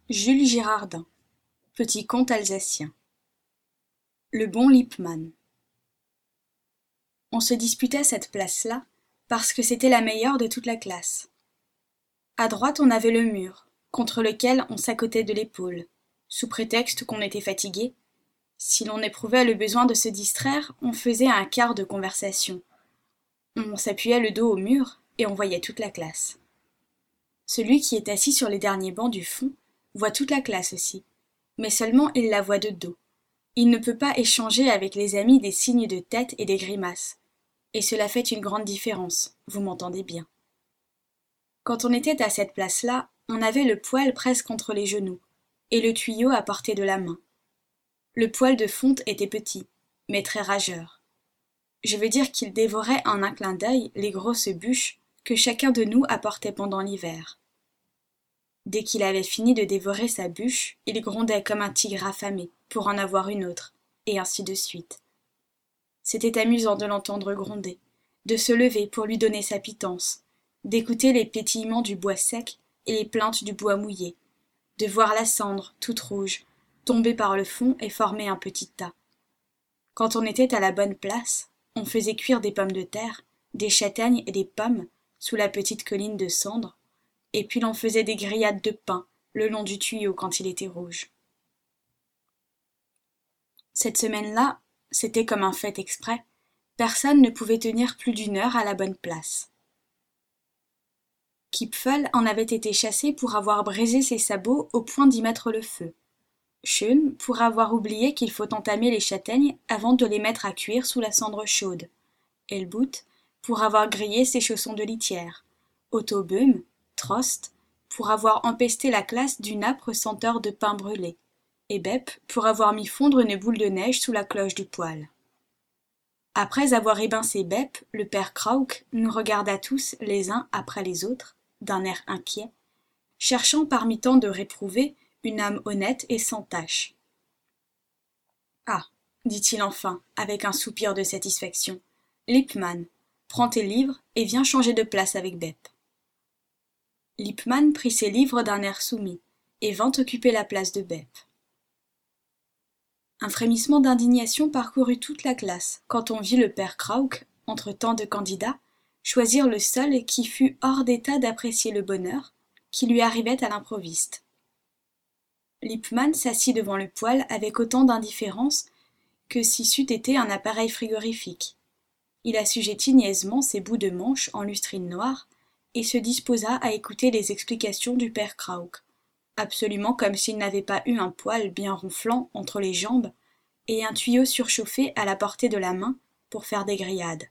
Jules Girardin, petit conte alsacien. Le bon Lippmann. On se disputait cette place-là parce que c'était la meilleure de toute la classe. À droite on avait le mur, contre lequel on s'accotait de l'épaule, sous prétexte qu'on était fatigué. Si l'on éprouvait le besoin de se distraire, on faisait un quart de conversation. On s'appuyait le dos au mur et on voyait toute la classe. Celui qui est assis sur les derniers bancs du fond voit toute la classe aussi, mais seulement il la voit de dos. Il ne peut pas échanger avec les amis des signes de tête et des grimaces. Et cela fait une grande différence, vous m'entendez bien. Quand on était à cette place-là, on avait le poêle presque entre les genoux, et le tuyau à portée de la main. Le poêle de fonte était petit, mais très rageur. Je veux dire qu'il dévorait en un clin d'œil les grosses bûches que chacun de nous apportait pendant l'hiver. Dès qu'il avait fini de dévorer sa bûche, il grondait comme un tigre affamé pour en avoir une autre, et ainsi de suite. C'était amusant de l'entendre gronder, de se lever pour lui donner sa pitance, d'écouter les pétillements du bois sec et les plaintes du bois mouillé, de voir la cendre, toute rouge, tomber par le fond et former un petit tas. Quand on était à la bonne place, on faisait cuire des pommes de terre, des châtaignes et des pommes sous la petite colline de cendre, et puis l'on faisait des grillades de pain le long du tuyau quand il était rouge. Cette semaine-là, c'était comme un fait exprès, personne ne pouvait tenir plus d'1 heure à la bonne place. Kipfel en avait été chassé pour avoir brisé ses sabots au point d'y mettre le feu. Schön pour avoir oublié qu'il faut entamer les châtaignes avant de les mettre à cuire sous la cendre chaude. Elbout pour avoir grillé ses chaussons de litière. Otto Böhm, Trost, pour avoir empesté la classe d'une âpre senteur de pain brûlé. Et Bep pour avoir mis fondre une boule de neige sous la cloche du poêle. Après avoir ébincé Bep, le père Krauk nous regarda tous les uns après les autres, d'un air inquiet, cherchant parmi tant de réprouvés une âme honnête et sans tache. « Ah, dit-il enfin, avec un soupir de satisfaction, Lippmann, prends tes livres et viens changer de place avec Bep. » Lippmann prit ses livres d'un air soumis et vint occuper la place de Bep. Un frémissement d'indignation parcourut toute la classe quand on vit le père Krauk, entre tant de candidats, choisir le seul qui fût hors d'état d'apprécier le bonheur qui lui arrivait à l'improviste. Lippmann s'assit devant le poêle avec autant d'indifférence que si c'eût été un appareil frigorifique. Il assujettit niaisement ses bouts de manche en lustrine noire et se disposa à écouter les explications du père Krauk, absolument comme s'il n'avait pas eu un poêle bien ronflant entre les jambes et un tuyau surchauffé à la portée de la main pour faire des grillades.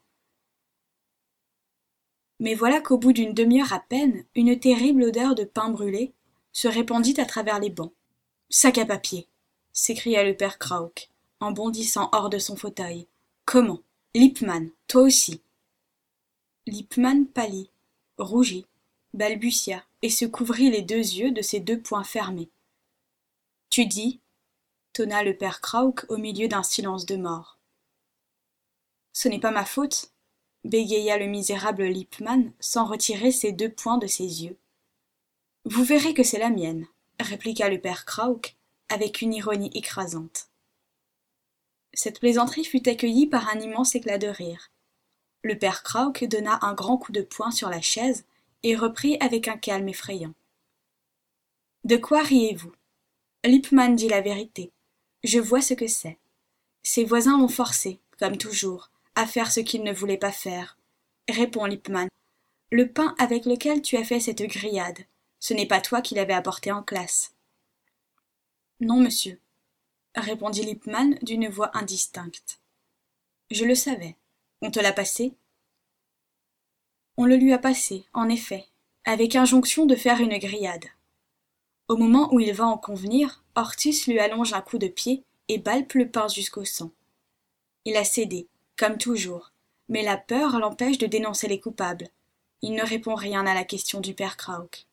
Mais voilà qu'au bout d'une demi-heure à peine, une terrible odeur de pain brûlé se répandit à travers les bancs. « Sac à papier !» s'écria le père Krauk, en bondissant hors de son fauteuil. « Comment ? Lippmann, toi aussi !» Lippmann pâlit, rougit, balbutia et se couvrit les 2 yeux de ses 2 poings fermés. « Tu dis ?» tonna le père Krauk au milieu d'un silence de mort. « Ce n'est pas ma faute !» bégaya le misérable Lippmann sans retirer ses 2 poings de ses yeux. « Vous verrez que c'est la mienne !» répliqua le père Krauk avec une ironie écrasante. Cette plaisanterie fut accueillie par un immense éclat de rire. Le père Krauk donna un grand coup de poing sur la chaise et reprit avec un calme effrayant. « De quoi riez-vous ? Lippmann dit la vérité. Je vois ce que c'est. Ses voisins l'ont forcé, comme toujours, à faire ce qu'il ne voulait pas faire. Réponds, Lippmann. Le pain avec lequel tu as fait cette grillade, ce n'est pas toi qui l'avais apporté en classe. »« Non, monsieur, » répondit Lippmann d'une voix indistincte. « Je le savais. On te l'a passé ?»« On le lui a passé, en effet, avec injonction de faire une grillade. Au moment où il va en convenir, Hortus lui allonge un coup de pied et balpe le pain jusqu'au sang. Il a cédé, comme toujours, mais la peur l'empêche de dénoncer les coupables. Il ne répond rien à la question du père Krauk.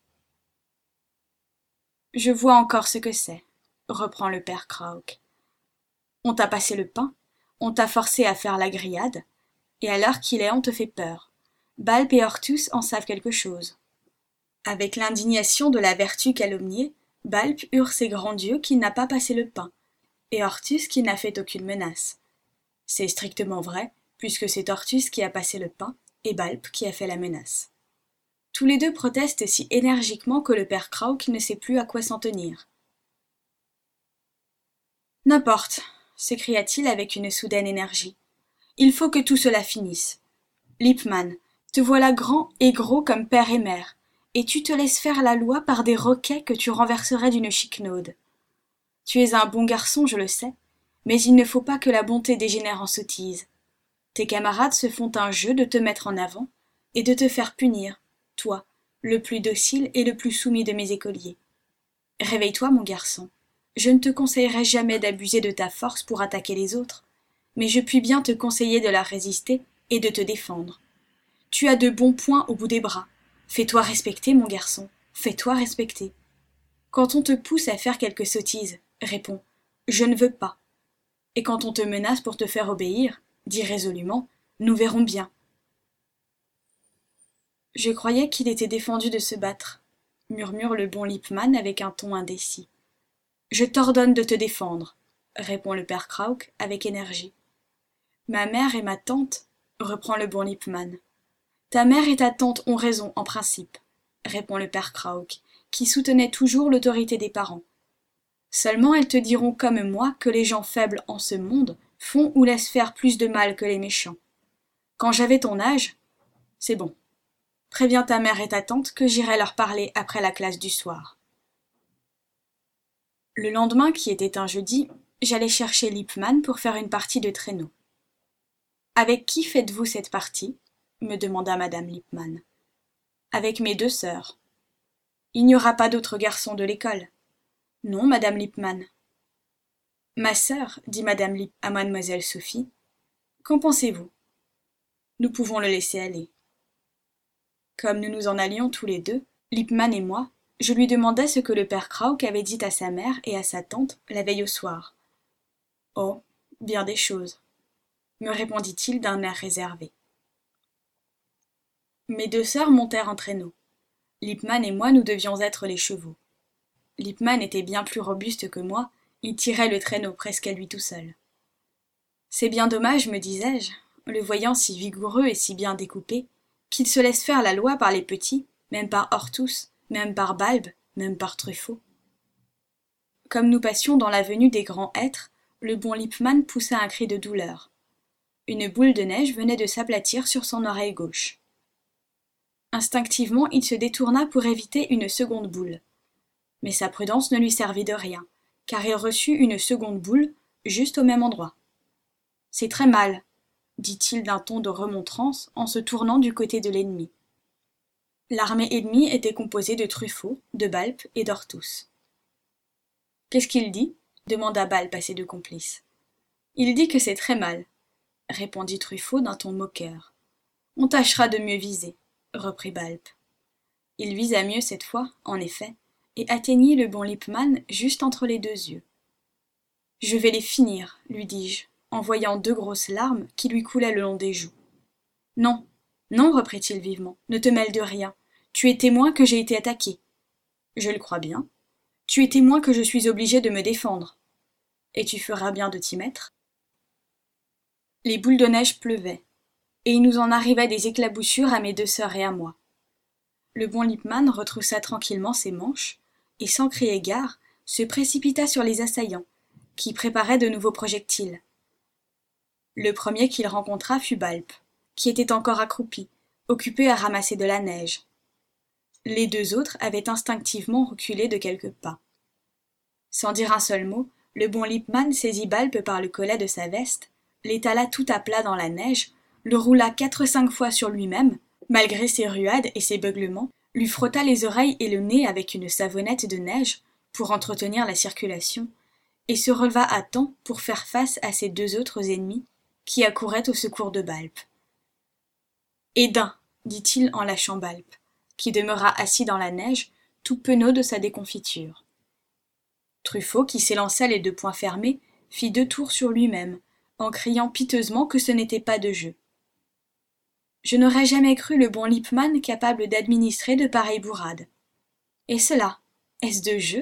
« Je vois encore ce que c'est, » reprend le père Krauk. « On t'a passé le pain, on t'a forcé à faire la grillade, et à l'heure qu'il est on te fait peur. Balpe et Hortus en savent quelque chose. » Avec l'indignation de la vertu calomniée, Balp hurle ses grands dieux qu'il n'a pas passé le pain, et Ortus qu'il n'a fait aucune menace. C'est strictement vrai, puisque c'est Ortus qui a passé le pain, et Balp qui a fait la menace. Tous les deux protestent si énergiquement que le père Krauk ne sait plus à quoi s'en tenir. « N'importe, s'écria-t-il avec une soudaine énergie. Il faut que tout cela finisse. Lippmann, te voilà grand et gros comme père et mère, et tu te laisses faire la loi par des roquets que tu renverserais d'une chiquenaude. Tu es un bon garçon, je le sais, mais il ne faut pas que la bonté dégénère en sottise. Tes camarades se font un jeu de te mettre en avant et de te faire punir, toi, le plus docile et le plus soumis de mes écoliers. Réveille-toi, mon garçon. Je ne te conseillerai jamais d'abuser de ta force pour attaquer les autres, mais je puis bien te conseiller de la résister et de te défendre. Tu as de bons poings au bout des bras. Fais-toi respecter, mon garçon, fais-toi respecter. Quand on te pousse à faire quelque sottise, réponds « Je ne veux pas ». Et quand on te menace pour te faire obéir, dis résolument « Nous verrons bien ». Je croyais qu'il était défendu de se battre, murmure le bon Lippmann avec un ton indécis. Je t'ordonne de te défendre, répond le père Krauk avec énergie. Ma mère et ma tante, reprend le bon Lippmann. Ta mère et ta tante ont raison en principe, répond le père Krauk, qui soutenait toujours l'autorité des parents. Seulement elles te diront comme moi que les gens faibles en ce monde font ou laissent faire plus de mal que les méchants. Quand j'avais ton âge, c'est bon. Préviens ta mère et ta tante que j'irai leur parler après la classe du soir. Le lendemain, qui était un jeudi, j'allais chercher Lippmann pour faire une partie de traîneau. « Avec qui faites-vous cette partie » me demanda madame Lippmann. « Avec mes 2 sœurs. »« Il n'y aura pas d'autres garçons de l'école »« Non, madame Lippmann. »« Ma sœur, dit madame Lipp à mademoiselle Sophie, qu'en pensez-vous » Nous pouvons le laisser aller. Comme nous nous en allions tous les deux, Lippmann et moi, je lui demandai ce que le père Krauk avait dit à sa mère et à sa tante la veille au soir. « Oh, bien des choses, » me répondit-il d'un air réservé. Mes 2 sœurs montèrent en traîneau. Lippmann et moi nous devions être les chevaux. Lippmann était bien plus robuste que moi, il tirait le traîneau presque à lui tout seul. C'est bien dommage, me disais-je, le voyant si vigoureux et si bien découpé, qu'il se laisse faire la loi par les petits, même par Ortus, même par Balb, même par Truffaut. Comme nous passions dans l'avenue des grands hêtres, le bon Lippmann poussa un cri de douleur. Une boule de neige venait de s'aplatir sur son oreille gauche. Instinctivement, il se détourna pour éviter une seconde boule. Mais sa prudence ne lui servit de rien, car il reçut une seconde boule, juste au même endroit. « C'est très mal, » dit-il d'un ton de remontrance en se tournant du côté de l'ennemi. L'armée ennemie était composée de Truffaut, de Balp et d'Ortus. « Qu'est-ce qu'il dit » demanda Balp à ses 2 complices. « Il dit que c'est très mal, » répondit Truffaut d'un ton moqueur. « On tâchera de mieux viser, » reprit Balp. Il visa mieux cette fois, en effet, et atteignit le bon Lippmann juste entre les 2 yeux. « Je vais les finir, lui dis-je, en voyant 2 grosses larmes qui lui coulaient le long des joues. « Non, non, reprit-il vivement, ne te mêle de rien. Tu es témoin que j'ai été attaqué. »« Je le crois bien. Tu es témoin que je suis obligé de me défendre. Et tu feras bien de t'y mettre. » Les boules de neige pleuvaient, et il nous en arrivait des éclaboussures à mes 2 sœurs et à moi. Le bon Lippmann retroussa tranquillement ses manches, et sans crier gare, se précipita sur les assaillants, qui préparaient de nouveaux projectiles. Le premier qu'il rencontra fut Balp, qui était encore accroupi, occupé à ramasser de la neige. Les 2 autres avaient instinctivement reculé de quelques pas. Sans dire un seul mot, le bon Lippmann saisit Balp par le collet de sa veste, l'étala tout à plat dans la neige, le roula 4 ou 5 fois sur lui-même, malgré ses ruades et ses beuglements, lui frotta les oreilles et le nez avec une savonnette de neige pour entretenir la circulation, et se releva à temps pour faire face à ses 2 autres ennemis qui accouraient au secours de Balp. « Hédin !» dit-il en lâchant Balp, qui demeura assis dans la neige, tout penaud de sa déconfiture. Truffaut, qui s'élança les 2 poings fermés, fit 2 tours sur lui-même, en criant piteusement que ce n'était pas de jeu. Je n'aurais jamais cru le bon Lippmann capable d'administrer de pareilles bourrades. Et cela, est-ce de jeu ?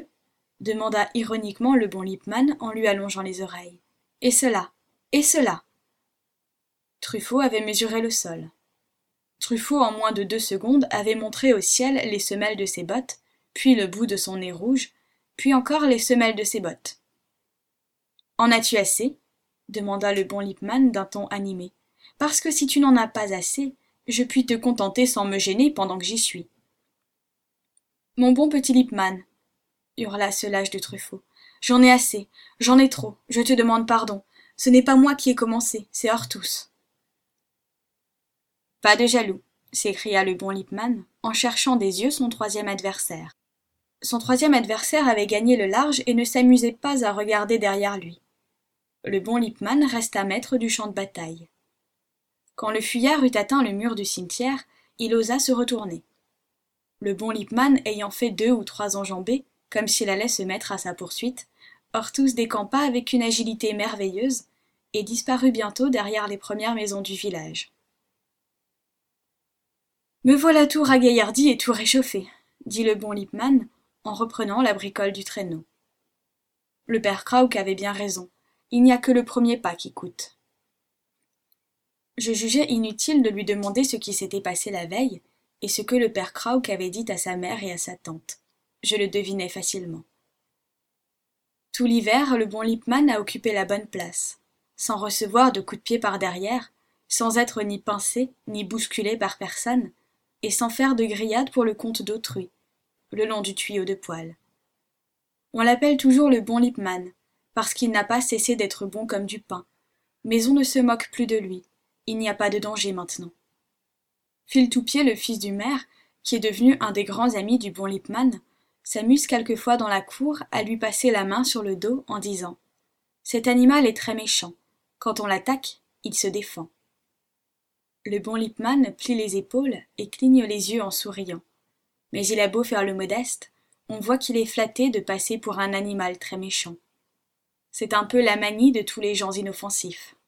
demanda ironiquement le bon Lippmann en lui allongeant les oreilles. Et cela? Et cela? Truffaut avait mesuré le sol. Truffaut, en moins de 2 secondes, avait montré au ciel les semelles de ses bottes, puis le bout de son nez rouge, puis encore les semelles de ses bottes. « En as-tu assez ?» demanda le bon Lippmann d'un ton animé. « Parce que si tu n'en as pas assez, je puis te contenter sans me gêner pendant que j'y suis. »« Mon bon petit Lippmann, » hurla ce lâche de Truffaut, « j'en ai assez, j'en ai trop, je te demande pardon. Ce n'est pas moi qui ai commencé, c'est Orthous. » « Pas de jaloux, » s'écria le bon Lippmann, en cherchant des yeux son troisième adversaire. Son troisième adversaire avait gagné le large et ne s'amusait pas à regarder derrière lui. Le bon Lippmann resta maître du champ de bataille. Quand le fuyard eut atteint le mur du cimetière, il osa se retourner. Le bon Lippmann ayant fait 2 ou 3 enjambées, comme s'il allait se mettre à sa poursuite, Orthous décampa avec une agilité merveilleuse et disparut bientôt derrière les premières maisons du village. « Me voilà tout ragaillardi et tout réchauffé, » dit le bon Lippmann en reprenant la bricole du traîneau. Le père Krauk avait bien raison, il n'y a que le premier pas qui coûte. Je jugeais inutile de lui demander ce qui s'était passé la veille et ce que le père Krauk avait dit à sa mère et à sa tante. Je le devinais facilement. Tout l'hiver, le bon Lippmann a occupé la bonne place, sans recevoir de coups de pied par derrière, sans être ni pincé ni bousculé par personne, et sans faire de grillade pour le compte d'autrui, le long du tuyau de poêle. On l'appelle toujours le bon Lippmann, parce qu'il n'a pas cessé d'être bon comme du pain, mais on ne se moque plus de lui, il n'y a pas de danger maintenant. Fil-Toupier, le fils du maire, qui est devenu un des grands amis du bon Lippmann, s'amuse quelquefois dans la cour à lui passer la main sur le dos en disant « Cet animal est très méchant, quand on l'attaque, il se défend. » Le bon Lippmann plie les épaules et cligne les yeux en souriant. Mais il a beau faire le modeste, on voit qu'il est flatté de passer pour un animal très méchant. C'est un peu la manie de tous les gens inoffensifs.